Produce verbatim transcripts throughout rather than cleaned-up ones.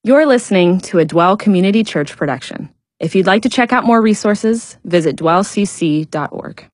You're listening to a Dwell Community Church production. If you'd like to check out more resources, visit dwell c c dot org.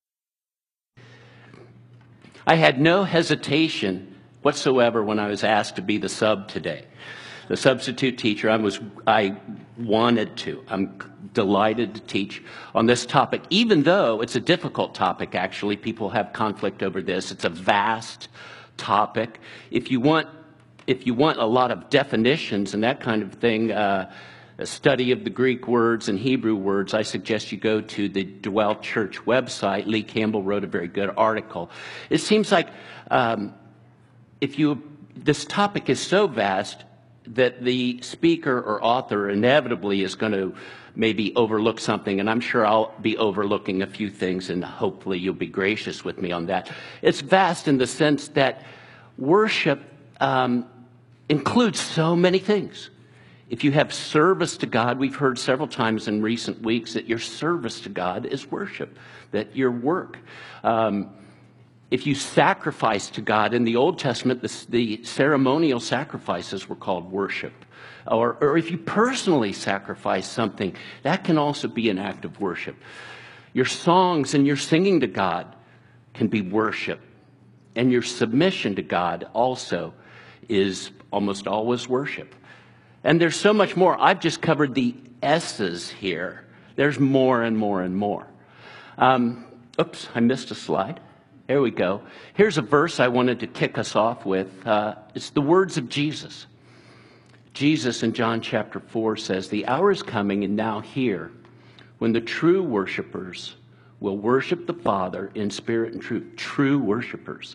I had no hesitation whatsoever when I was asked to be the sub today. The substitute teacher, I was, I wanted to. I'm delighted to teach on this topic, even though it's a difficult topic, actually. People have conflict over this. It's a vast topic. If you want, if you want a lot of definitions and that kind of thing, uh, a study of the Greek words and Hebrew words, I suggest you go to the Dwell Church website. Lee Campbell wrote a very good article. It seems like um, if you, this topic is so vast that the speaker or author inevitably is going to maybe overlook something, and I'm sure I'll be overlooking a few things, and hopefully you'll be gracious with me on that. It's vast in the sense that worship um, includes so many things. If you have service to God, we've heard several times in recent weeks that your service to God is worship, that your work. Um, if you sacrifice to God, in the Old Testament, the, the ceremonial sacrifices were called worship. Or, or if you personally sacrifice something, that can also be an act of worship. Your songs and your singing to God can be worship. And your submission to God also is almost always worship. And there's so much more. I've just covered the S's here. There's more and more and more. Um, oops, I missed a slide. There we go. Here's a verse I wanted to kick us off with. Uh, it's the words of Jesus. Jesus in John chapter four says, "The hour is coming and now here when the true worshipers will worship the Father in spirit and truth." True worshipers.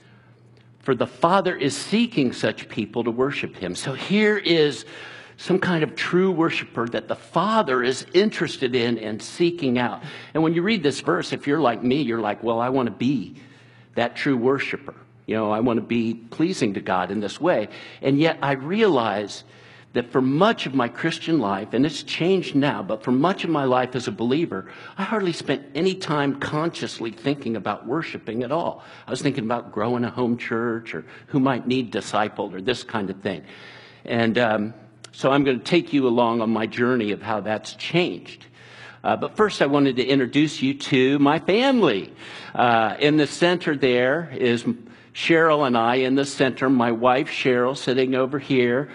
For the Father is seeking such people to worship him. So here is some kind of true worshiper that the Father is interested in and seeking out. And when you read this verse, if you're like me, you're like, well, I want to be that true worshiper. You know, I want to be pleasing to God in this way. And yet I realize that for much of my Christian life, and it's changed now, but for much of my life as a believer, I hardly spent any time consciously thinking about worshiping at all. I was thinking about growing a home church or who might need discipled or this kind of thing. And um, so I'm going to take you along on my journey of how that's changed. Uh, but first, I wanted to introduce you to my family. Uh, in the center there is Cheryl and I in the center, my wife Cheryl sitting over here.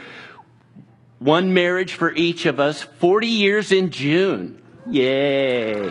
One marriage for each of us, forty years in June. Yay.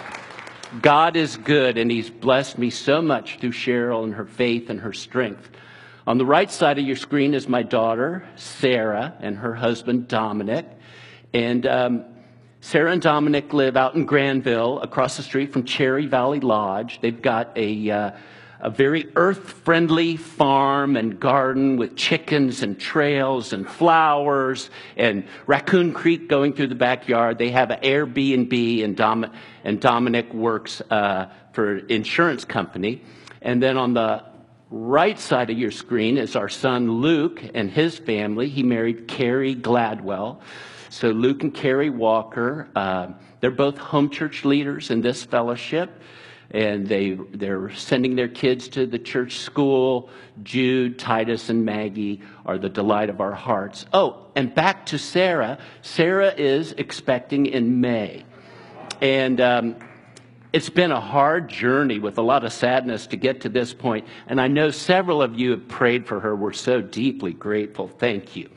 God is good, and he's blessed me so much through Cheryl and her faith and her strength. On the right side of your screen is my daughter, Sarah, and her husband, Dominic. And um, Sarah and Dominic live out in Granville, across the street from Cherry Valley Lodge. They've got a... Uh, A very earth-friendly farm and garden with chickens and trails and flowers and Raccoon Creek going through the backyard. They have an Airbnb, and, Dom- and Dominic works uh, for an insurance company. And then on the right side of your screen is our son Luke and his family. He married Carrie Gladwell. So Luke and Carrie Walker, uh, they're both home church leaders in this fellowship. And they, they're sending their kids to the church school. Jude, Titus, and Maggie are the delight of our hearts. Oh, and back to Sarah. Sarah is expecting in May. And um, it's been a hard journey with a lot of sadness to get to this point. And I know several of you have prayed for her. We're so deeply grateful. Thank you.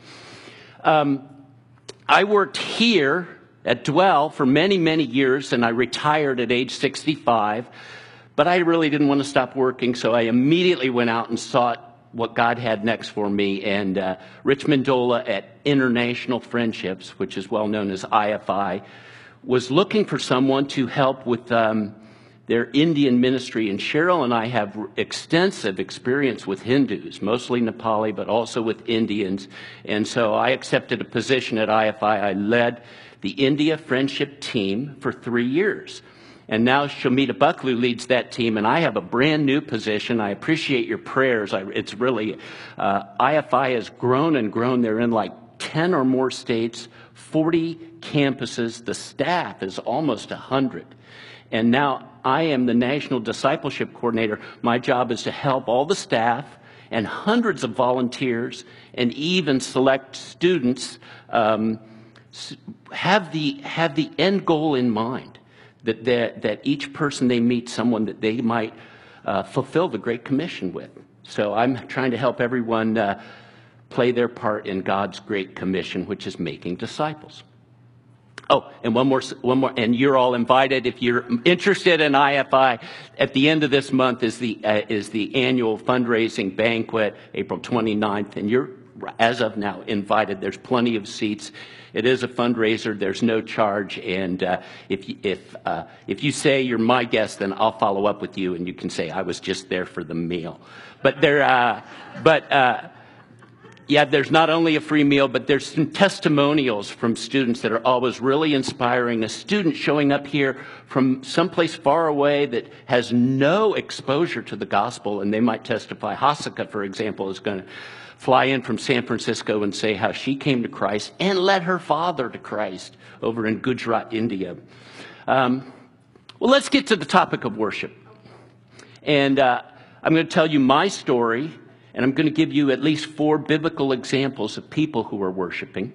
Um, I worked here at Dwell for many, many years, and I retired at age sixty-five. But I really didn't want to stop working, so I immediately went out and sought what God had next for me. And uh, Rich Mendola at International Friendships, which is well known as I F I, was looking for someone to help with um, their Indian ministry. And Cheryl and I have extensive experience with Hindus, mostly Nepali, but also with Indians. And so I accepted a position at I F I. I led the India Friendship Team for three years. And now Shamita Bucklew leads that team, and I have a brand new position. I appreciate your prayers. I, it's really, uh, I F I has grown and grown. They're in like ten or more states, forty campuses. The staff is almost one hundred. And now I am the National Discipleship Coordinator. My job is to help all the staff and hundreds of volunteers and even select students um, have the have the end goal in mind, that that, that each person they meet someone that they might uh, fulfill the Great Commission with. So I'm trying to help everyone uh, play their part in God's Great Commission, which is making disciples. Oh, and one more, one more, and you're all invited if you're interested in I F I. At the end of this month is the uh, is the annual fundraising banquet, April twenty-ninth, and you're, as of now, invited. There's plenty of seats. It is a fundraiser. There's no charge, and uh, if you, if uh, if you say you're my guest, then I'll follow up with you, and you can say I was just there for the meal. But there, uh, but. Uh, Yeah, there's not only a free meal, but there's some testimonials from students that are always really inspiring. A student showing up here from someplace far away that has no exposure to the gospel, and they might testify. Hasika, for example, is going to fly in from San Francisco and say how she came to Christ and led her father to Christ over in Gujarat, India. Um, well, let's get to the topic of worship. And uh, I'm going to tell you my story. And I'm going to give you at least four biblical examples of people who are worshiping.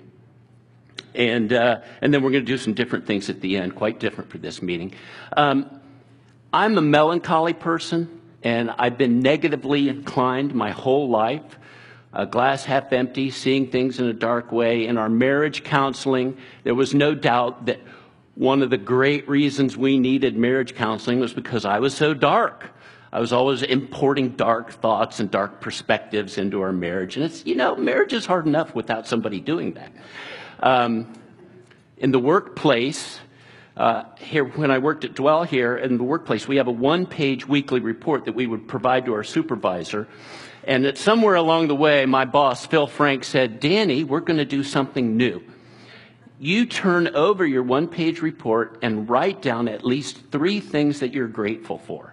And uh, and then we're going to do some different things at the end, quite different for this meeting. Um, I'm a melancholy person, and I've been negatively inclined my whole life. Uh, glass half empty, seeing things in a dark way. In our marriage counseling, there was no doubt that one of the great reasons we needed marriage counseling was because I was so dark. I was always importing dark thoughts and dark perspectives into our marriage. And it's, you know, marriage is hard enough without somebody doing that. Um, in the workplace, uh, here, when I worked at Dwell here, in the workplace, we have a one-page weekly report that we would provide to our supervisor. And that somewhere along the way, my boss, Phil Frank, said, Danny, we're going to do something new. You turn over your one-page report and write down at least three things that you're grateful for.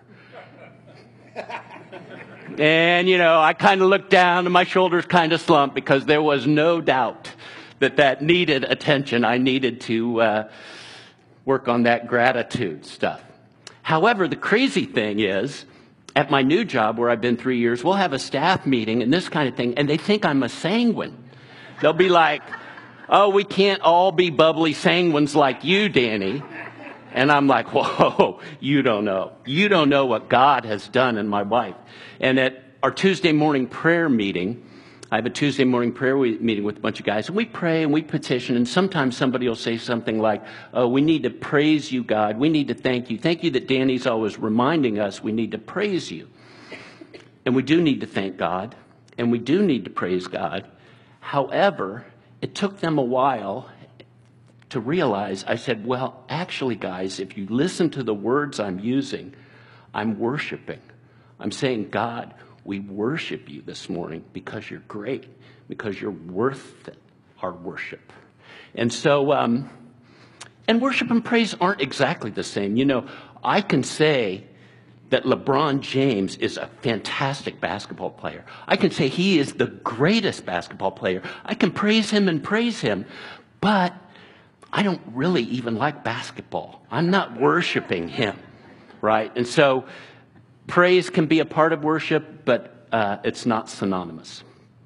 And, you know, I kind of looked down and my shoulders kind of slumped because there was no doubt that that needed attention. I needed to uh, work on that gratitude stuff. However, the crazy thing is, at my new job where I've been three years, we'll have a staff meeting and this kind of thing, and they think I'm a sanguine. They'll be like, oh, we can't all be bubbly sanguines like you, Danny. And I'm like, whoa, you don't know. You don't know what God has done in my life. And at our Tuesday morning prayer meeting, I have a Tuesday morning prayer meeting with a bunch of guys, and we pray and we petition, and sometimes somebody will say something like, oh, we need to praise you, God. We need to thank you. Thank you that Danny's always reminding us we need to praise you. And we do need to thank God, and we do need to praise God. However, it took them a while to realize, I said, well, actually, guys, if you listen to the words I'm using, I'm worshiping. I'm saying, God, we worship you this morning because you're great, because you're worth it, our worship. And so, um, and worship and praise aren't exactly the same. You know, I can say that LeBron James is a fantastic basketball player. I can say he is the greatest basketball player. I can praise him and praise him, but I don't really even like basketball. I'm not worshiping him, right? And so praise can be a part of worship, but uh, it's not synonymous.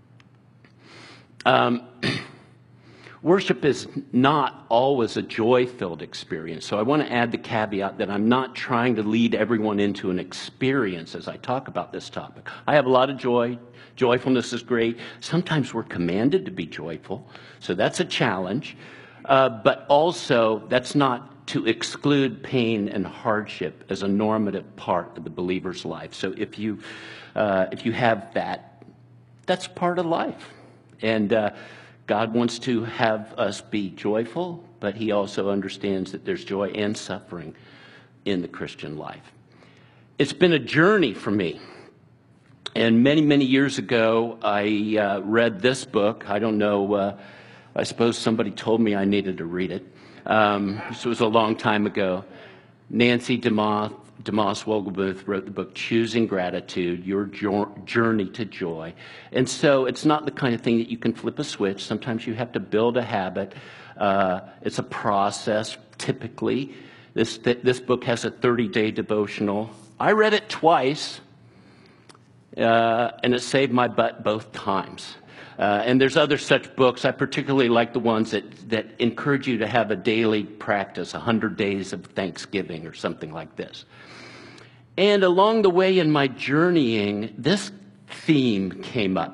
Um, worship is not always a joy-filled experience. So I want to add the caveat that I'm not trying to lead everyone into an experience as I talk about this topic. I have a lot of joy. Joyfulness is great. Sometimes we're commanded to be joyful, so that's a challenge. Uh, but also, that's not to exclude pain and hardship as a normative part of the believer's life. So if you, uh, if you have that, that's part of life. And uh, God wants to have us be joyful, but he also understands that there's joy and suffering in the Christian life. It's been a journey for me. And many, many years ago, I uh, read this book. I don't know... Uh, I suppose somebody told me I needed to read it. Um, this was a long time ago. Nancy DeMoss, DeMoss Wolgemuth wrote the book, Choosing Gratitude, Your Journey to Joy. And so it's not the kind of thing that you can flip a switch. Sometimes you have to build a habit. Uh, it's a process, typically. This, th- this book has a thirty-day devotional. I read it twice. uh, and it saved my butt both times. Uh, and there's other such books. I particularly like the ones that, that encourage you to have a daily practice, one hundred days of Thanksgiving or something like this. And along the way in my journeying, this theme came up.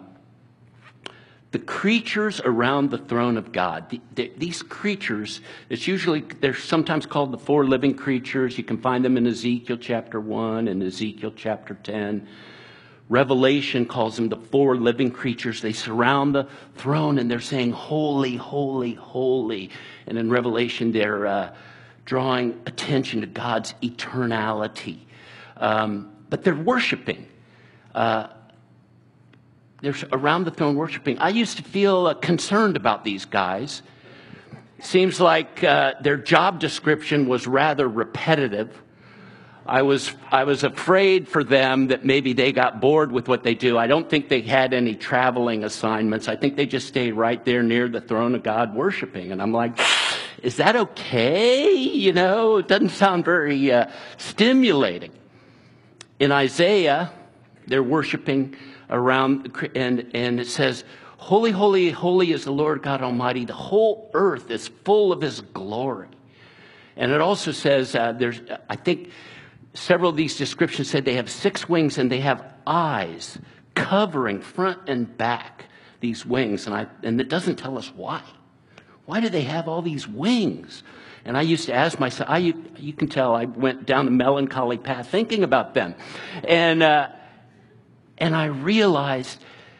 The creatures around the throne of God. The, the, these creatures, it's usually, they're sometimes called the four living creatures. You can find them in Ezekiel chapter one and Ezekiel chapter ten. Revelation calls them the four living creatures. They surround the throne and they're saying, holy, holy, holy. And in Revelation, they're uh, drawing attention to God's eternality. Um, but they're worshiping. Uh, they're around the throne worshiping. I used to feel uh, concerned about these guys. Seems like uh, their job description was rather repetitive. I was I was afraid for them that maybe they got bored with what they do. I don't think they had any traveling assignments. I think they just stayed right there near the throne of God worshiping. And I'm like, is that okay? You know, it doesn't sound very uh, stimulating. In Isaiah, they're worshiping around, and, and it says, holy, holy, holy is the Lord God Almighty. The whole earth is full of his glory. And it also says, uh, there's, I think, several of these descriptions said they have six wings and they have eyes covering front and back these wings. And I and it doesn't tell us why. Why do they have all these wings? And I used to ask myself, I, you, you can tell I went down the melancholy path thinking about them. And, uh, and I realized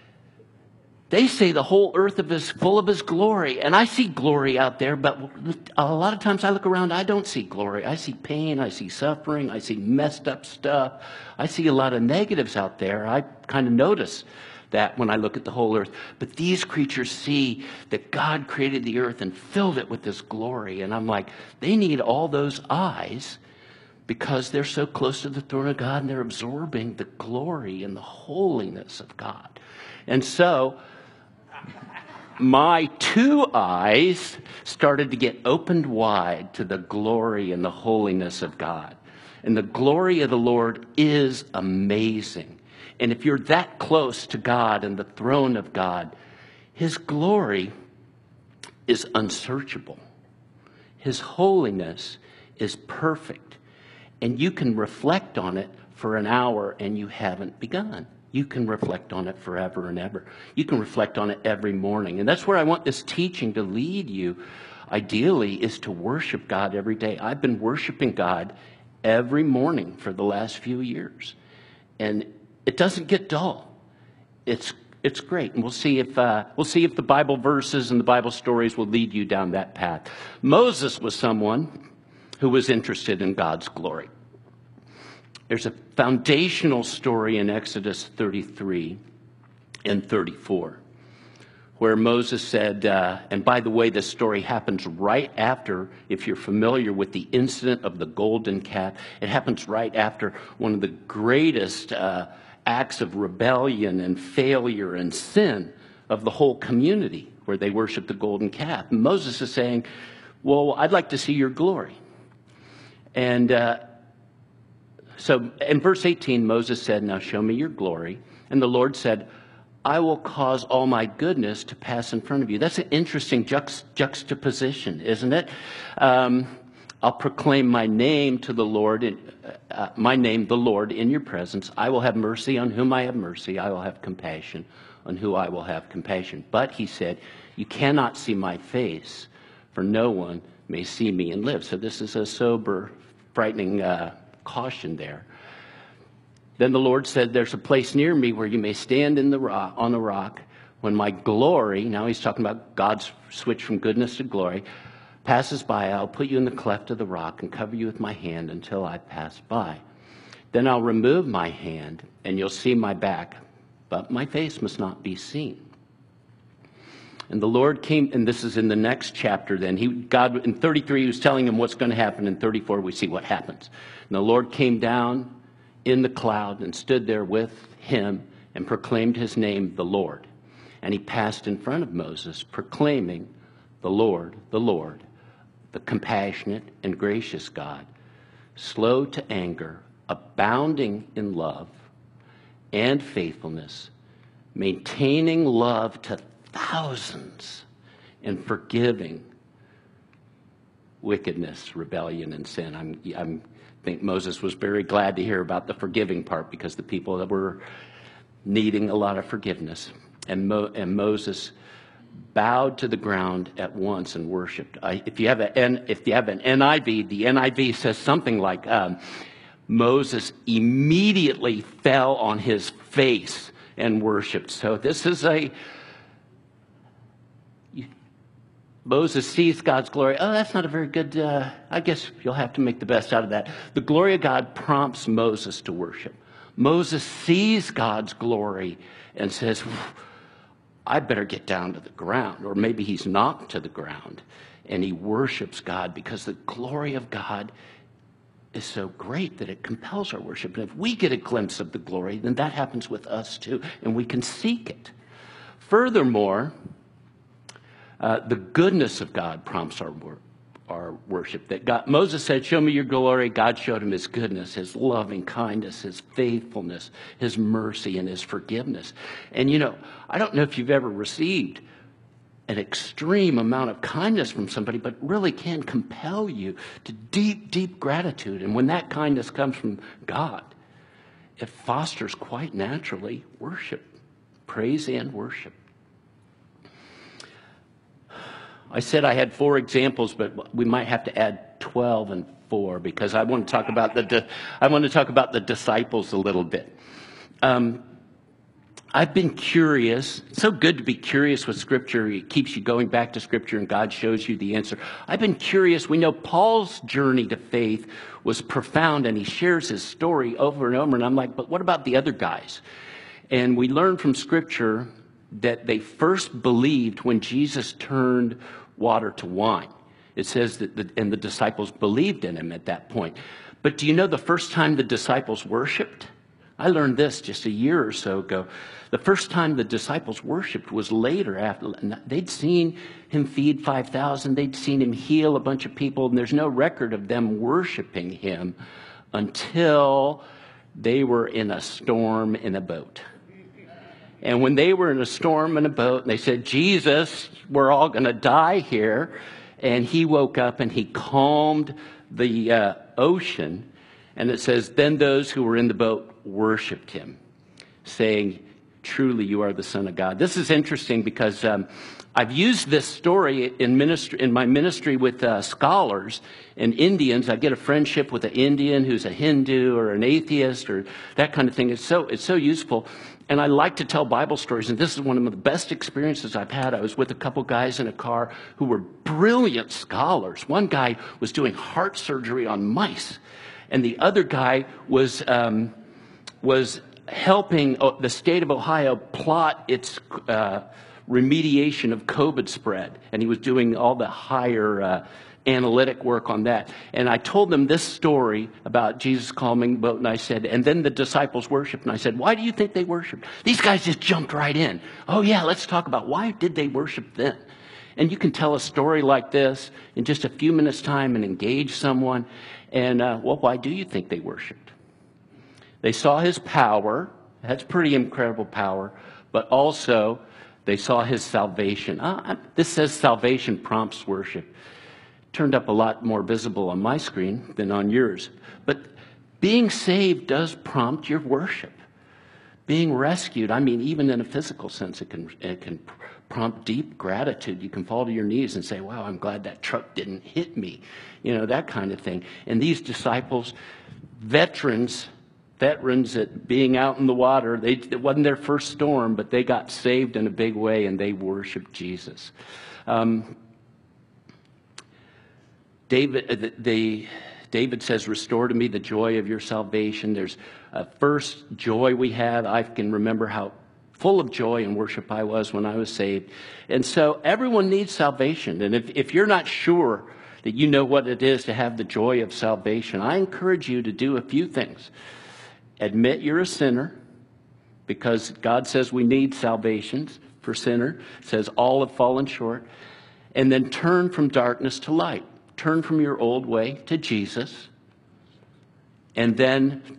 they say the whole earth is full of his glory. And I see glory out there, but a lot of times I look around, I don't see glory. I see pain, I see suffering, I see messed up stuff. I see a lot of negatives out there. I kind of notice that when I look at the whole earth. But these creatures see that God created the earth and filled it with his glory. And I'm like, they need all those eyes because they're so close to the throne of God and they're absorbing the glory and the holiness of God. And so my two eyes started to get opened wide to the glory and the holiness of God. And the glory of the Lord is amazing. And if you're that close to God and the throne of God, his glory is unsearchable. His holiness is perfect. And you can reflect on it for an hour and you haven't begun. You can reflect on it forever and ever. You can reflect on it every morning. And that's where I want this teaching to lead you, ideally, is to worship God every day. I've been worshiping God every morning for the last few years. And it doesn't get dull. It's it's great. And we'll see if uh, we'll see if the Bible verses and the Bible stories will lead you down that path. Moses was someone who was interested in God's glory. There's a foundational story in Exodus thirty-three and thirty-four where Moses said, uh, and by the way, this story happens right after, if you're familiar with the incident of the golden calf, it happens right after one of the greatest uh, acts of rebellion and failure and sin of the whole community, where they worship the golden calf. And Moses is saying, well, I'd like to see your glory. And uh, so in verse eighteen, Moses said, now show me your glory. And the Lord said, I will cause all my goodness to pass in front of you. That's an interesting juxt- juxtaposition, isn't it? Um, I'll proclaim my name to the Lord, in, uh, my name, the Lord, in your presence. I will have mercy on whom I have mercy. I will have compassion on who I will have compassion. But he said, you cannot see my face, for no one may see me and live. So this is a sober, frightening uh, caution there. Then the Lord said, there's a place near me where you may stand in the rock, on the rock when my glory, now he's talking about God's switch from goodness to glory, passes by. I'll put you in the cleft of the rock and cover you with my hand until I pass by. Then I'll remove my hand and you'll see my back, but my face must not be seen. And the Lord came, and this is in the next chapter then. He, God, in thirty-three, he was telling him what's going to happen. In thirty-four, we see what happens. And the Lord came down in the cloud and stood there with him and proclaimed his name, the Lord. And he passed in front of Moses, proclaiming, the Lord, the Lord, the compassionate and gracious God, slow to anger, abounding in love, and faithfulness, maintaining love to thousands, and forgiving wickedness, rebellion, and sin. I'm, I'm, I think Moses was very glad to hear about the forgiving part because the people that were needing a lot of forgiveness. And, Mo, and Moses bowed to the ground at once and worshipped. I, if you have an if you have an N I V, the N I V says something like um, Moses immediately fell on his face and worshipped. So this is a Moses sees God's glory. Oh, that's not a very good, uh, I guess you'll have to make the best out of that. The glory of God prompts Moses to worship. Moses sees God's glory and says, I better get down to the ground. Or maybe he's knocked to the ground and he worships God because the glory of God is so great that it compels our worship. And if we get a glimpse of the glory, then that happens with us too, and we can seek it. Furthermore, Uh, the goodness of God prompts our wor- our worship. That God, Moses said, show me your glory. God showed him his goodness, his loving kindness, his faithfulness, his mercy, and his forgiveness. And you know, I don't know if you've ever received an extreme amount of kindness from somebody, but really can compel you to deep, deep gratitude. And when that kindness comes from God, it fosters quite naturally worship, praise and worship. I said I had four examples, but we might have to add twelve and four because I want to talk about the I want to talk about the disciples a little bit. Um, I've been curious. It's so good to be curious with Scripture. It keeps you going back to Scripture, and God shows you the answer. I've been curious. We know Paul's journey to faith was profound, and he shares his story over and over. And I'm like, but what about the other guys? And we learn from Scripture that they first believed when Jesus turned water to wine. It says that, the, and the disciples believed in him at that point. But do you know the first time the disciples worshiped? I learned this just a year or so ago. The first time the disciples worshiped was later. After they'd seen him feed five thousand. They'd seen him heal a bunch of people. And there's no record of them worshiping him until they were in a storm in a boat. And when they were in a storm in a boat, and they said, Jesus, we're all going to die here. And he woke up and he calmed the uh, ocean. And it says, then those who were in the boat worshiped him, saying, truly you are the Son of God. This is interesting because um, I've used this story in ministry, in my ministry with uh, scholars and Indians. I get a friendship with an Indian who's a Hindu or an atheist or that kind of thing. It's so, it's so useful. And I like to tell Bible stories, and this is one of the best experiences I've had. I was with a couple guys in a car who were brilliant scholars. One guy was doing heart surgery on mice, and the other guy was um, was helping the state of Ohio plot its uh, remediation of COVID spread, and he was doing all the higher uh, analytic work on that. And I told them this story about Jesus calming the boat, and I said, and then the disciples worshiped. And I said, why do you think they worshiped? These guys just jumped right in. Oh yeah, let's talk about why did they worship then? And you can tell a story like this in just a few minutes' time and engage someone. And uh, well, why do you think they worshiped? They saw his power. That's pretty incredible power. But also, they saw his salvation. Uh, this says salvation prompts worship. Turned up a lot more visible on my screen than on yours. But being saved does prompt your worship. Being rescued, I mean, even in a physical sense, it can, it can prompt deep gratitude. You can fall to your knees and say, wow, I'm glad that truck didn't hit me. You know, that kind of thing. And these disciples, veterans, veterans at being out in the water, they, it wasn't their first storm, but they got saved in a big way and they worshiped Jesus. Um, David, the, David says, restore to me the joy of your salvation. There's a first joy we had. I can remember how full of joy and worship I was when I was saved. And so everyone needs salvation. And if, if you're not sure that you know what it is to have the joy of salvation, I encourage you to do a few things. Admit you're a sinner, because God says we need salvation for sinner. It says all have fallen short. And then turn from darkness to light. Turn from your old way to Jesus, and then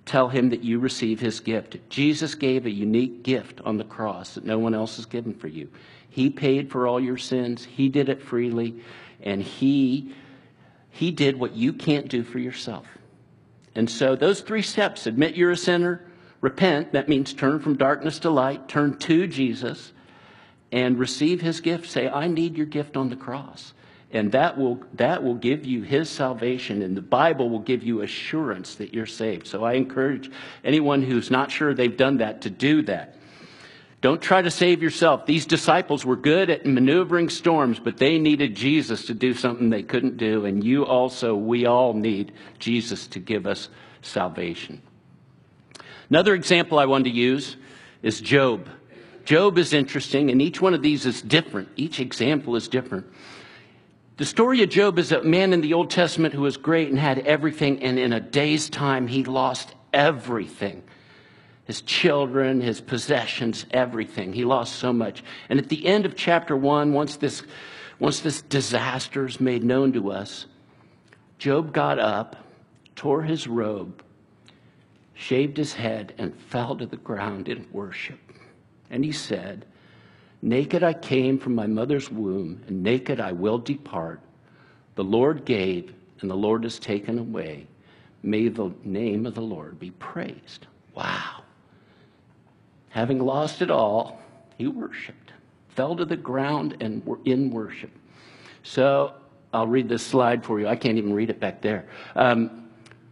tell him that you receive his gift. Jesus gave a unique gift on the cross that no one else has given for you. He paid for all your sins. He did it freely. And he, he did what you can't do for yourself. And so those three steps, admit you're a sinner, repent, that means turn from darkness to light, turn to Jesus, and receive his gift. Say, I need your gift on the cross. And that will that will give you his salvation, and the Bible will give you assurance that you're saved. So I encourage anyone who's not sure they've done that to do that. Don't try to save yourself. These disciples were good at maneuvering storms, but they needed Jesus to do something they couldn't do. And you also, we all need Jesus to give us salvation. Another example I wanted to use is Job. Job is interesting, and each one of these is different. Each example is different. The story of Job is a man in the Old Testament who was great and had everything, and in a day's time, he lost everything. His children, his possessions, everything. He lost so much. And at the end of chapter one, once this, once this disaster is made known to us, Job got up, tore his robe, shaved his head, and fell to the ground in worship. And he said, naked I came from my mother's womb, and naked I will depart. The Lord gave, and the Lord has taken away. May the name of the Lord be praised. Wow. Having lost it all, he worshiped, fell to the ground and were in worship. So I'll read this slide for you. I can't even read it back there. Um,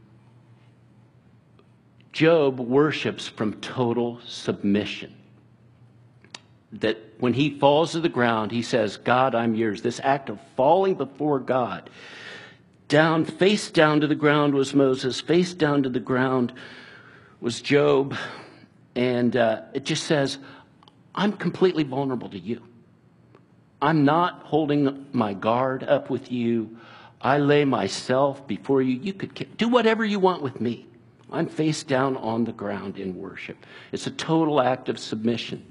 Job worships from total submission. That when he falls to the ground, he says, God, I'm yours. This act of falling before God, down, face down to the ground was Moses, face down to the ground was Job. And uh, it just says, I'm completely vulnerable to you. I'm not holding my guard up with you. I lay myself before you. You could do whatever you want with me. I'm face down on the ground in worship. It's a total act of submission.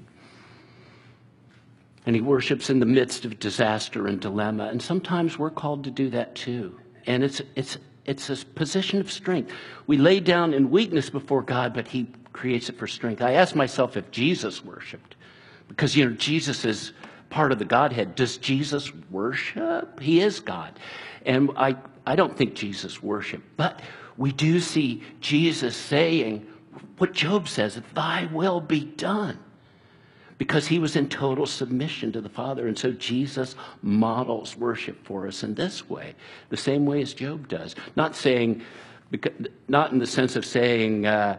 And he worships in the midst of disaster and dilemma. And sometimes we're called to do that too. And it's it's it's a position of strength. We lay down in weakness before God, but he creates it for strength. I asked myself if Jesus worshiped. Because, you know, Jesus is part of the Godhead. Does Jesus worship? He is God. And I, I don't think Jesus worshiped. But we do see Jesus saying what Job says, thy will be done. Because he was in total submission to the Father. And so Jesus models worship for us in this way, the same way as Job does. Not saying, because, not in the sense of saying, uh,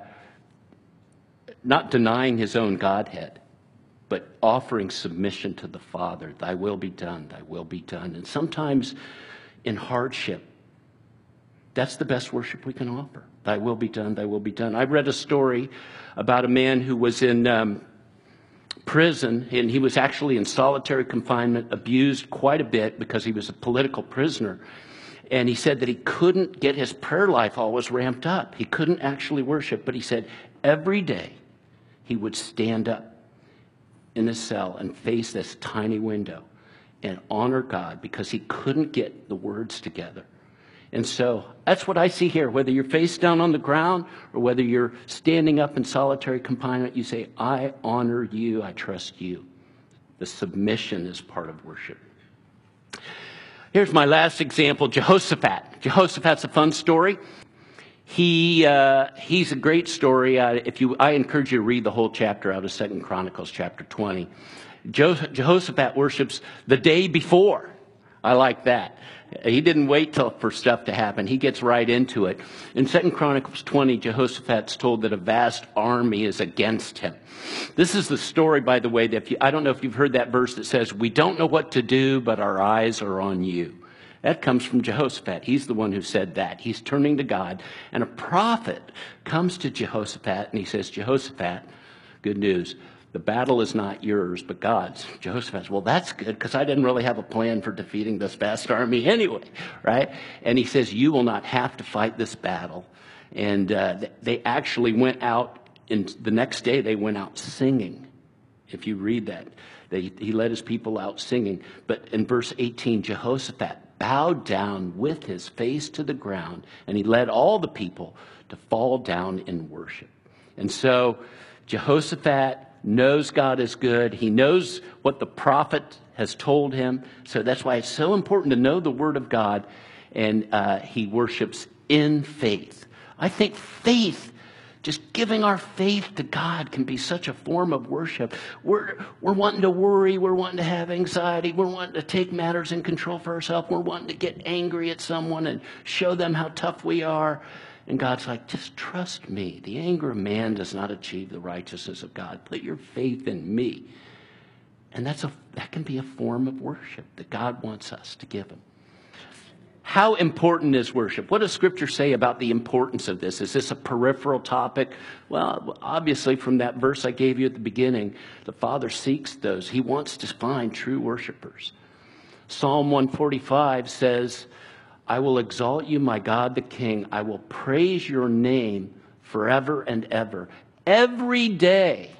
not denying his own Godhead, but offering submission to the Father. Thy will be done, thy will be done. And sometimes in hardship, that's the best worship we can offer. Thy will be done, thy will be done. I read a story about a man who was in um, prison, and he was actually in solitary confinement, abused quite a bit because he was a political prisoner. And he said that he couldn't get his prayer life always ramped up. He couldn't actually worship, but he said every day he would stand up in his cell and face this tiny window and honor God because he couldn't get the words together. And so that's what I see here. Whether you're face down on the ground or whether you're standing up in solitary confinement, you say, I honor you, I trust you. The submission is part of worship. Here's my last example, Jehoshaphat. Jehoshaphat's a fun story. He uh, he's a great story. Uh, if you, I encourage you to read the whole chapter out of Second Chronicles chapter twenty. Jehoshaphat worships the day before. I like that. He didn't wait till for stuff to happen. He gets right into it. In Second Chronicles twenty, Jehoshaphat's told that a vast army is against him. This is the story, by the way, that if you, I don't know if you've heard that verse that says, we don't know what to do, but our eyes are on you. That comes from Jehoshaphat. He's the one who said that. He's turning to God. And a prophet comes to Jehoshaphat and he says, Jehoshaphat, good news. The battle is not yours, but God's. Jehoshaphat says, well, that's good because I didn't really have a plan for defeating this vast army anyway, right? And he says, you will not have to fight this battle. And uh, they actually went out, and the next day they went out singing. If you read that, they, he led his people out singing. But in verse eighteen, Jehoshaphat bowed down with his face to the ground, and he led all the people to fall down in worship. And so Jehoshaphat knows God is good. He knows what the prophet has told him. So that's why it's so important to know the word of God. And uh, he worships in faith. I think faith, just giving our faith to God, can be such a form of worship. We're, we're wanting to worry. We're wanting to have anxiety. We're wanting to take matters in control for ourselves. We're wanting to get angry at someone and show them how tough we are. And God's like, just trust me. The anger of man does not achieve the righteousness of God. Put your faith in me. And that's a, that can be a form of worship that God wants us to give him. How important is worship? What does Scripture say about the importance of this? Is this a peripheral topic? Well, obviously from that verse I gave you at the beginning, the Father seeks those. He wants to find true worshipers. Psalm one forty-five says, I will exalt you, my God, the King. I will praise your name forever and ever. Every day,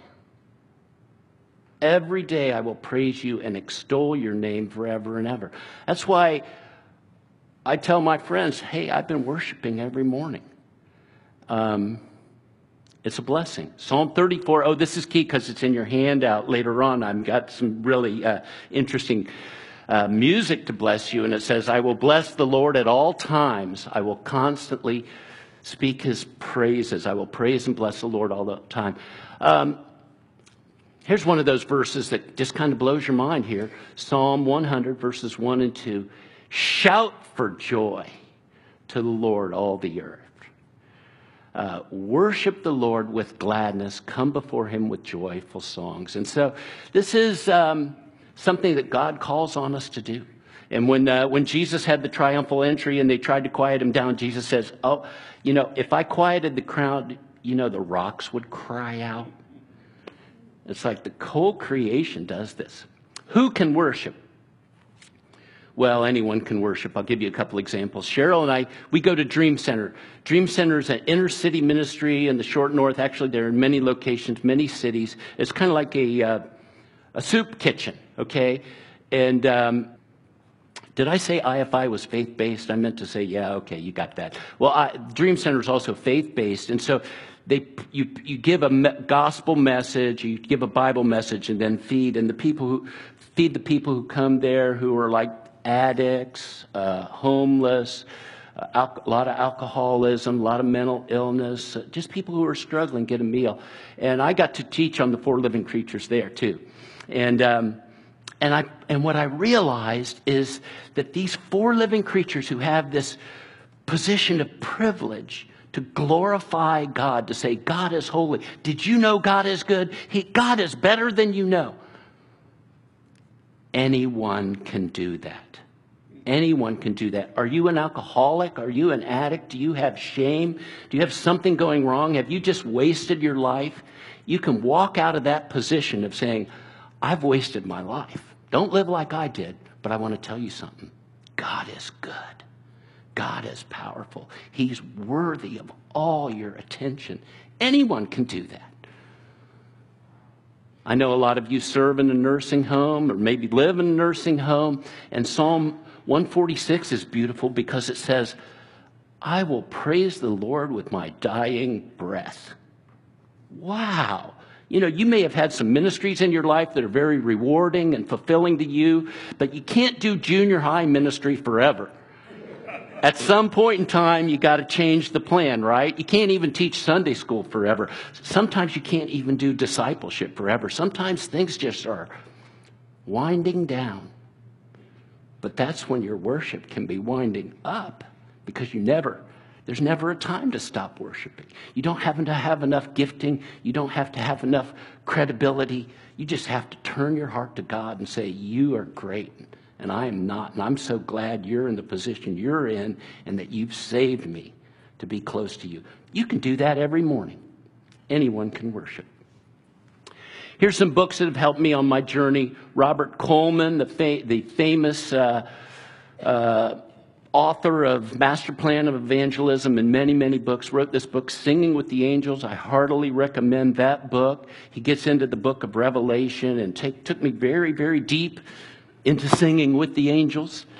every day I will praise you and extol your name forever and ever. That's why I tell my friends, hey, I've been worshiping every morning. Um, it's a blessing. Psalm thirty-four, oh, this is key because it's in your handout later on. I've got some really uh, interesting uh, music to bless you. And it says, I will bless the Lord at all times. I will constantly speak his praises. I will praise and bless the Lord all the time. Um, here's one of those verses that just kind of blows your mind here. Psalm one hundred, verses one and two. Shout for joy to the Lord, all the earth. Uh, worship the Lord with gladness. Come before him with joyful songs. And so this is um, something that God calls on us to do. And when uh, when Jesus had the triumphal entry and they tried to quiet him down, Jesus says, oh, you know, if I quieted the crowd, you know, the rocks would cry out. It's like the whole creation does this. Who can worship? Well, anyone can worship. I'll give you a couple examples. Cheryl and I, we go to Dream Center. Dream Center is an inner city ministry in the short north. Actually, they're in many locations, many cities. It's kind of like a uh, a soup kitchen, okay? And um, did I say I F I was faith-based? I meant to say, yeah, okay, you got that. Well, I, Dream Center is also faith-based, and so they you you give a me- gospel message, you give a Bible message, and then feed. And the people who feed the people who come there who are like addicts, uh, homeless, uh, al- a lot of alcoholism, a lot of mental illness, uh, just people who are struggling get a meal. And I got to teach on the four living creatures there too. And um, and I and what I realized is that these four living creatures who have this position of privilege to glorify God, to say God is holy. Did you know God is good? He, God is better than you know. Anyone can do that. Anyone can do that. Are you an alcoholic? Are you an addict? Do you have shame? Do you have something going wrong? Have you just wasted your life? You can walk out of that position of saying, I've wasted my life. Don't live like I did, but I want to tell you something. God is good. God is powerful. He's worthy of all your attention. Anyone can do that. I know a lot of you serve in a nursing home or maybe live in a nursing home. And Psalm one forty-six is beautiful because it says, I will praise the Lord with my dying breath. Wow. You know, you may have had some ministries in your life that are very rewarding and fulfilling to you, but you can't do junior high ministry forever. At some point in time, you got to change the plan, right? You can't even teach Sunday school forever. Sometimes you can't even do discipleship forever. Sometimes things just are winding down. But that's when your worship can be winding up because you never, there's never a time to stop worshiping. You don't have to have enough gifting. You don't have to have enough credibility. You just have to turn your heart to God and say, you are great. And I am not. And I'm so glad you're in the position you're in and that you've saved me to be close to you. You can do that every morning. Anyone can worship. Here's some books that have helped me on my journey. Robert Coleman, the, fa- the famous uh, uh, author of Master Plan of Evangelism and many, many books, wrote this book, Singing with the Angels. I heartily recommend that book. He gets into the book of Revelation and take, took me very, very deep into singing with the angels.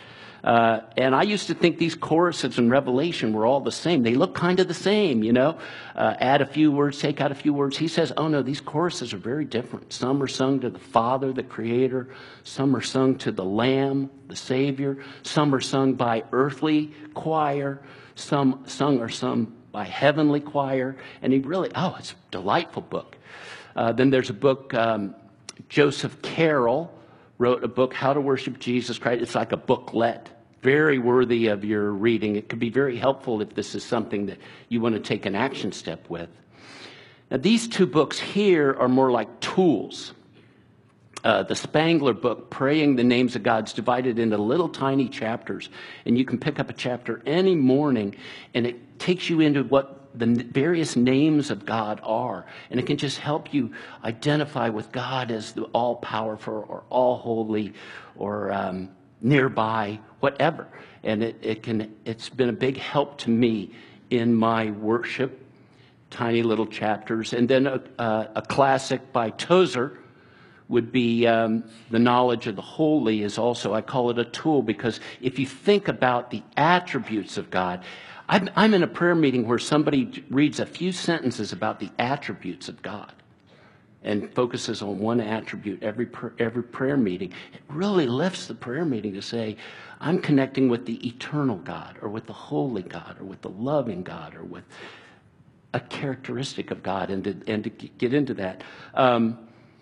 Uh, and I used to think these choruses in Revelation were all the same. They look kind of the same, you know. Uh, add a few words, take out a few words. He says, oh no, these choruses are very different. Some are sung to the Father, the Creator. Some are sung to the Lamb, the Savior. Some are sung by earthly choir. Some sung are sung by heavenly choir. And he really, oh, it's a delightful book. Uh, then there's a book, um, Joseph Carroll wrote a book, How to Worship Jesus Christ. It's like a booklet, very worthy of your reading. It could be very helpful if this is something that you want to take an action step with. Now, these two books here are more like tools. Uh, the Spangler book, Praying the Names of God, is divided into little tiny chapters. And you can pick up a chapter any morning, and it takes you into what the various names of God are. And it can just help you identify with God as the all-powerful or all-holy or um, nearby, whatever. And it, it can, it's been a big help to me in my worship, tiny little chapters. And then a, a, a classic by Tozer would be um, The Knowledge of the Holy is also, I call it a tool, because if you think about the attributes of God, I'm, I'm in a prayer meeting where somebody reads a few sentences about the attributes of God and focuses on one attribute every, every prayer meeting. It really lifts the prayer meeting to say, I'm connecting with the eternal God or with the holy God or with the loving God or with a characteristic of God, and to, and to get into that. Um,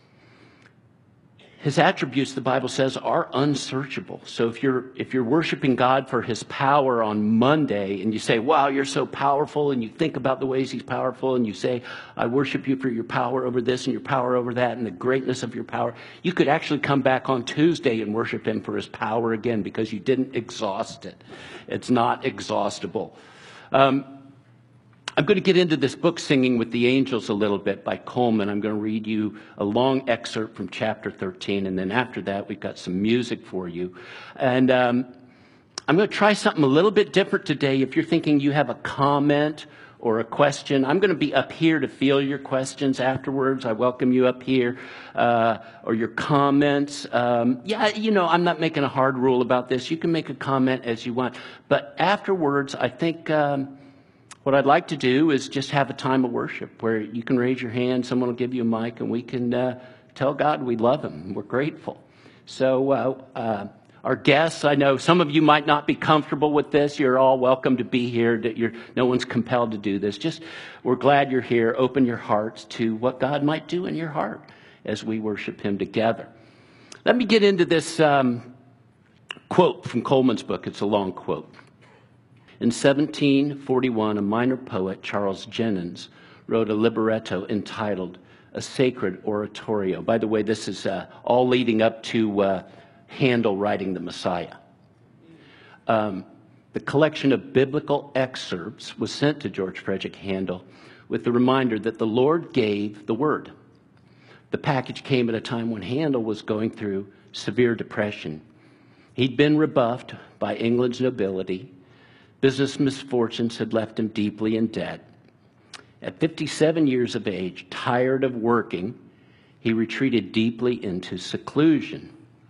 His attributes, the Bible says, are unsearchable. So if you're if you're worshiping God for his power on Monday and you say, wow, you're so powerful, and you think about the ways he's powerful, and you say, I worship you for your power over this and your power over that and the greatness of your power, you could actually come back on Tuesday and worship him for his power again because you didn't exhaust it. It's not exhaustible. Um, I'm going to get into this book, Singing with the Angels, a little bit by Coleman. I'm going to read you a long excerpt from chapter thirteen, and then after that, we've got some music for you. And um, I'm going to try something a little bit different today. If you're thinking you have a comment or a question, I'm going to be up here to field your questions afterwards. I welcome you up here, uh, or your comments. Um, yeah, you know, I'm not making a hard rule about this. You can make a comment as you want. But afterwards, I think... Um, What I'd like to do is just have a time of worship where you can raise your hand, someone will give you a mic, and we can uh, tell God we love him. We're grateful. So uh, uh, our guests, I know some of you might not be comfortable with this. You're all welcome to be here. You're, no one's compelled to do this. Just, we're glad you're here. Open your hearts to what God might do in your heart as we worship him together. Let me get into this um, quote from Coleman's book. It's a long quote. In seventeen forty-one, a minor poet, Charles Jennens, wrote a libretto entitled A Sacred Oratorio. By the way, this is uh, all leading up to uh, Handel writing the Messiah. Um, the collection of biblical excerpts was sent to George Frederick Handel with the reminder that the Lord gave the word. The package came at a time when Handel was going through severe depression. He'd been rebuffed by England's nobility. Business misfortunes had left him deeply in debt. At fifty-seven years of age, tired of working, he retreated deeply into seclusion.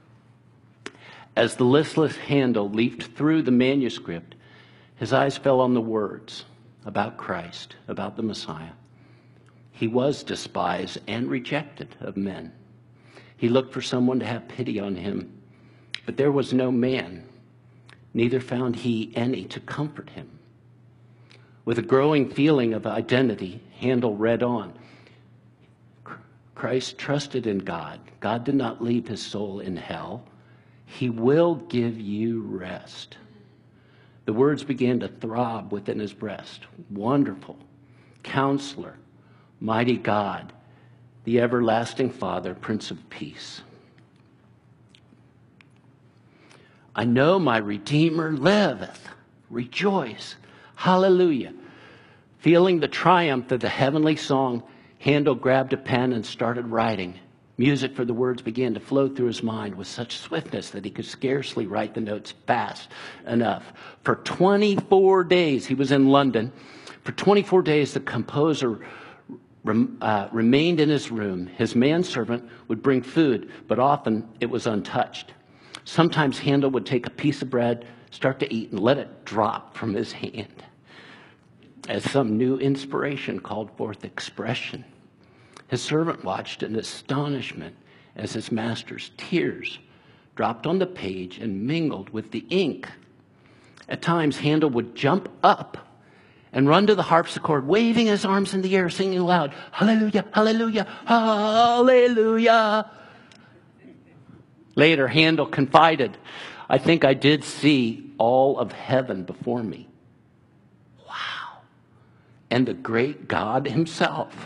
As the listless Handel leafed through the manuscript, his eyes fell on the words about Christ, about the Messiah. He was despised and rejected of men. He looked for someone to have pity on him, but there was no man. Neither found he any to comfort him. With a growing feeling of identity, Handel read on. Christ trusted in God. God did not leave his soul in hell. He will give you rest. The words began to throb within his breast. Wonderful, Counselor, Mighty God, the everlasting Father, Prince of Peace. I know my Redeemer liveth. Rejoice. Hallelujah. Feeling the triumph of the heavenly song, Handel grabbed a pen and started writing. Music for the words began to flow through his mind with such swiftness that he could scarcely write the notes fast enough. For twenty-four days, he was in London. For twenty-four days, the composer uh, remained in his room. His manservant would bring food, but often it was untouched. Sometimes Handel would take a piece of bread, start to eat, and let it drop from his hand as some new inspiration called forth expression. His servant watched in astonishment as his master's tears dropped on the page and mingled with the ink. At times, Handel would jump up and run to the harpsichord, waving his arms in the air, singing aloud, "Hallelujah, hallelujah, hallelujah." Later, Handel confided, "I think I did see all of heaven before me." Wow. And the great God himself.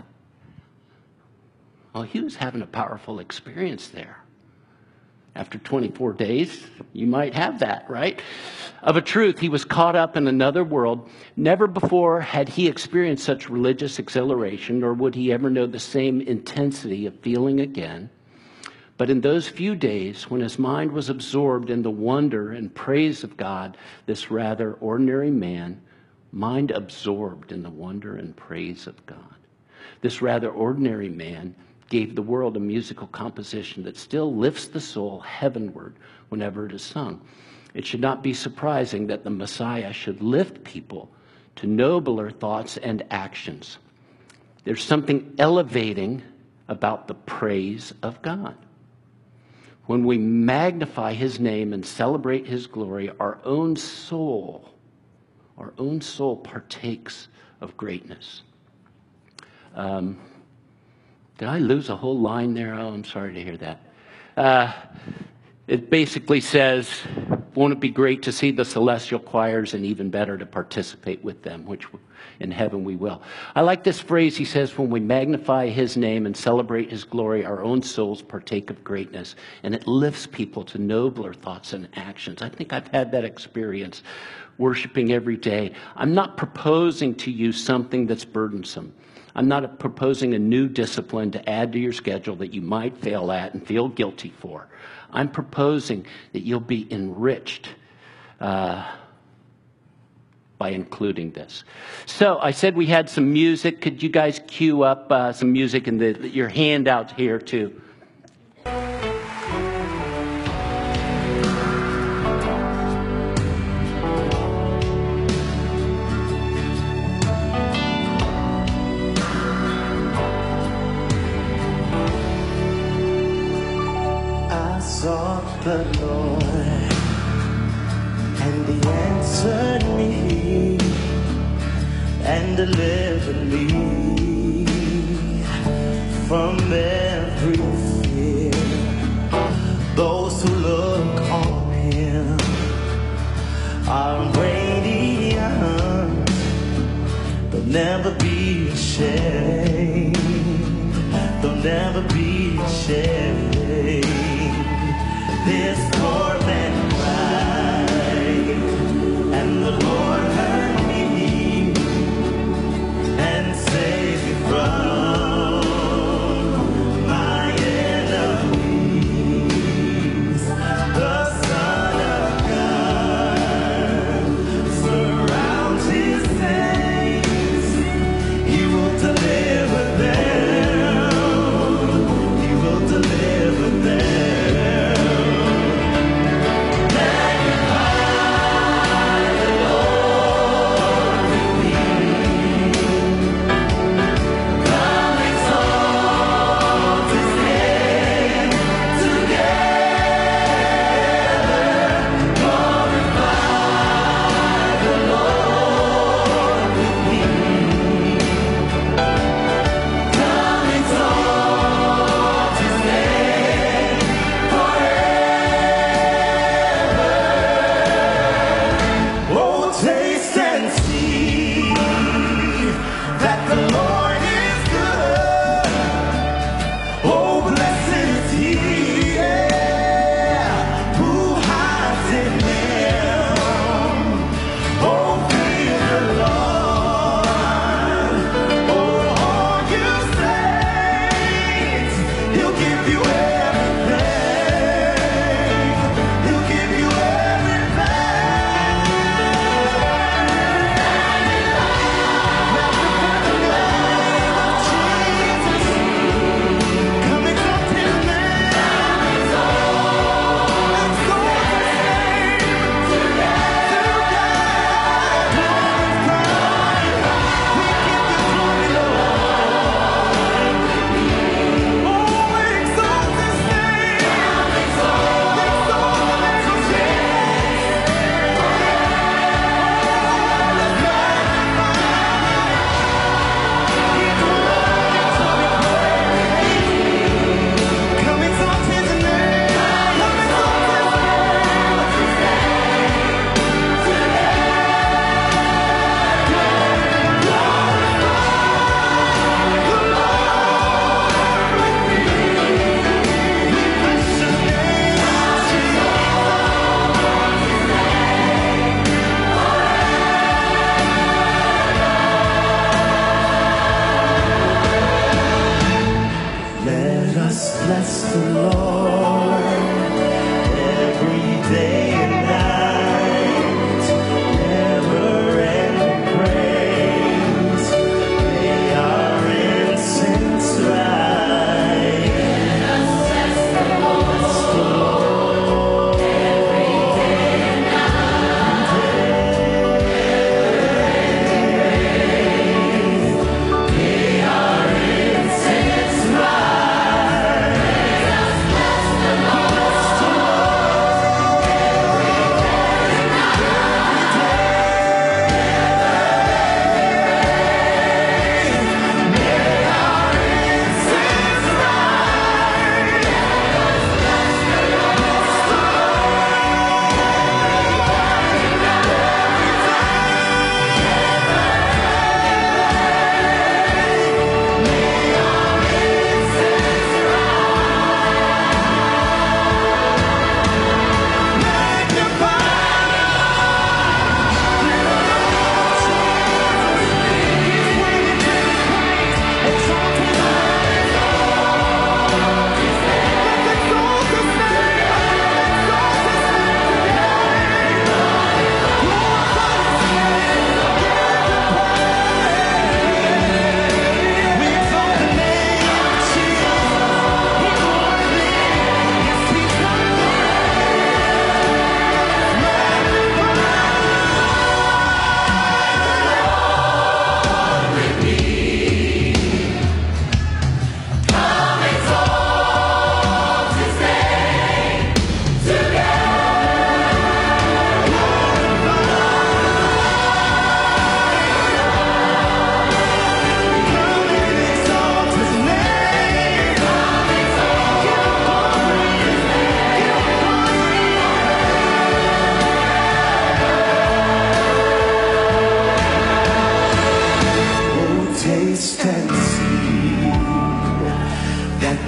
Well, he was having a powerful experience there. After twenty-four days, you might have that, right? Of a truth, he was caught up in another world. Never before had he experienced such religious exhilaration, nor would he ever know the same intensity of feeling again. But in those few days, when his mind was absorbed in the wonder and praise of God, this rather ordinary man, mind absorbed in the wonder and praise of God, this rather ordinary man gave the world a musical composition that still lifts the soul heavenward whenever it is sung. It should not be surprising that the Messiah should lift people to nobler thoughts and actions. There's something elevating about the praise of God. When we magnify his name and celebrate his glory, our own soul, our own soul partakes of greatness. Um, Did I lose a whole line there? Oh, I'm sorry to hear that. Uh, it basically says, won't it be great to see the celestial choirs and even better to participate with them, which in heaven we will. I like this phrase. He says, when we magnify his name and celebrate his glory, our own souls partake of greatness, and it lifts people to nobler thoughts and actions. I think I've had that experience worshiping every day. I'm not proposing to you something that's burdensome. I'm not proposing a new discipline to add to your schedule that you might fail at and feel guilty for. I'm proposing that you'll be enriched uh, by including this. So I said we had some music. Could you guys cue up uh, some music in the, your handouts here too? The Lord, and he answered me and delivered me from every fear. Those who look on him are radiant. They'll never be ashamed. They'll never be ashamed. This poor man cried, and the Lord heard me and saved me from my enemies. The Son of God surrounds his saints. He will deliver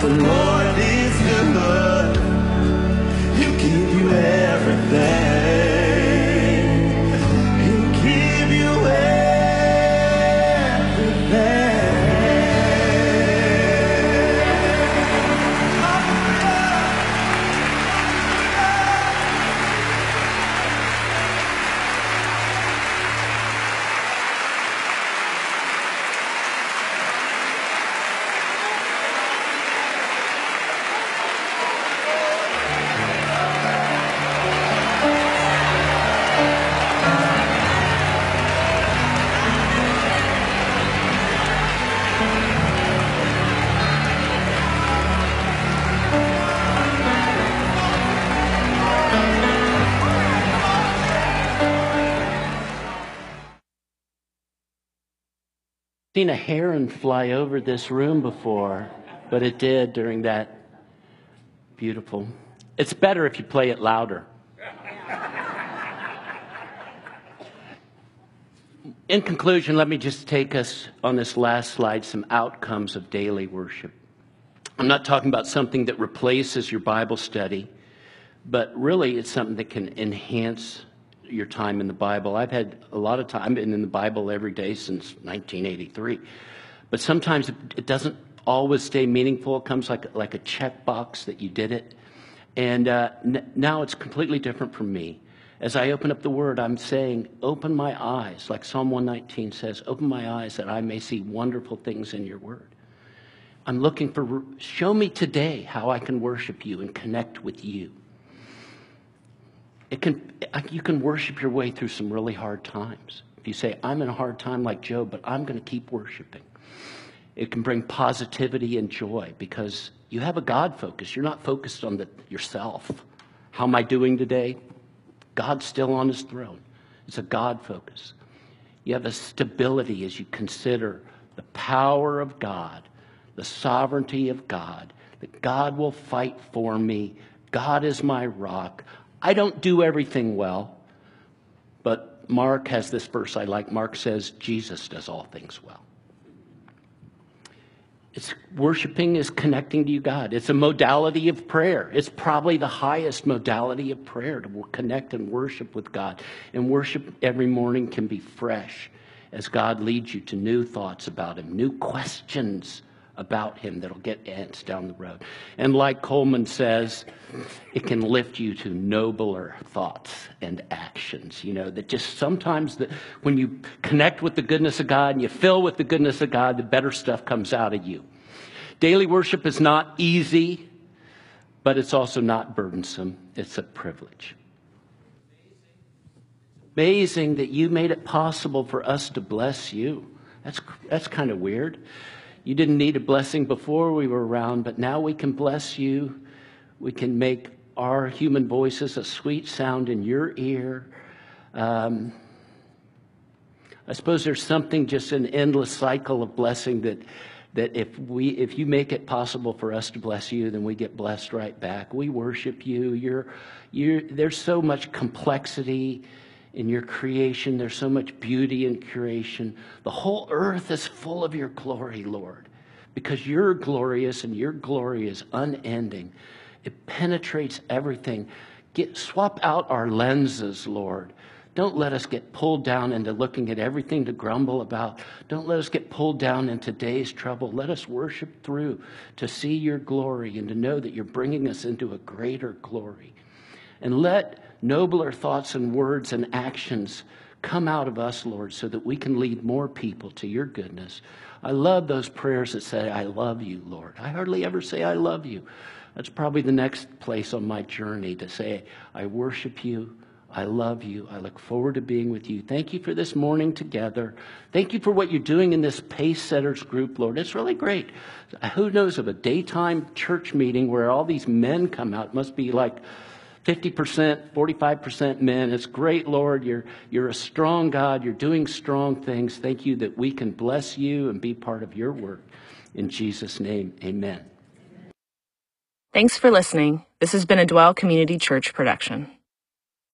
the Lord is good. He'll give you everything. He'll give you Seen a heron fly over this room before, but it did during that beautiful. It's better if you play it louder. In conclusion, let me just take us on this last slide, some outcomes of daily worship. I'm not talking about something that replaces your Bible study, but really it's something that can enhance your time in the Bible. I've had a lot of time, I've been in the Bible every day since nineteen eighty-three. But sometimes it doesn't always stay meaningful. It comes like, like a checkbox that you did it. And uh, n- now it's completely different from me. As I open up the Word, I'm saying, open my eyes, like Psalm one nineteen says, open my eyes that I may see wonderful things in your Word. I'm looking for, show me today how I can worship you and connect with you. It can, you can worship your way through some really hard times. If you say, I'm in a hard time like Job, but I'm going to keep worshiping. It can bring positivity and joy because you have a God focus. You're not focused on the, yourself. How am I doing today? God's still on his throne. It's a God focus. You have a stability as you consider the power of God, the sovereignty of God, that God will fight for me. God is my rock. I don't do everything well, but Mark has this verse I like. Mark says, Jesus does all things well. It's worshiping is connecting to you, God. It's a modality of prayer. It's probably the highest modality of prayer, to connect and worship with God. And worship every morning can be fresh as God leads you to new thoughts about him, new questions about him that'll get answered down the road. And like Coleman says, it can lift you to nobler thoughts and actions. You know, that just sometimes the, when you connect with the goodness of God and you fill with the goodness of God, the better stuff comes out of you. Daily worship is not easy, but it's also not burdensome. It's a privilege. Amazing that you made it possible for us to bless you. That's that's kind of weird. You didn't need a blessing before we were around, but now we can bless you. We can make our human voices a sweet sound in your ear. Um, I suppose there's something, just an endless cycle of blessing that that if we if you make it possible for us to bless you, then we get blessed right back. We worship you. You're you're there's so much complexity in your creation. There's so much beauty in creation. The whole earth is full of your glory, Lord, because you're glorious and your glory is unending. It penetrates everything. Get swap out our lenses, Lord. Don't let us get pulled down into looking at everything to grumble about. Don't let us get pulled down in today's trouble. Let us worship through to see your glory and to know that you're bringing us into a greater glory. And let nobler thoughts and words and actions come out of us, Lord, so that we can lead more people to your goodness. I love those prayers that say, I love you, Lord. I hardly ever say I love you. That's probably the next place on my journey, to say, I worship you. I love you. I look forward to being with you. Thank you for this morning together. Thank you for what you're doing in this Pace Setters group, Lord. It's really great. Who knows of a daytime church meeting where all these men come out? It must be like fifty percent, forty-five percent men. It's great, Lord. You're, you're a strong God. You're doing strong things. Thank you that we can bless you and be part of your work. In Jesus' name, amen. Thanks for listening. This has been a Dwell Community Church production.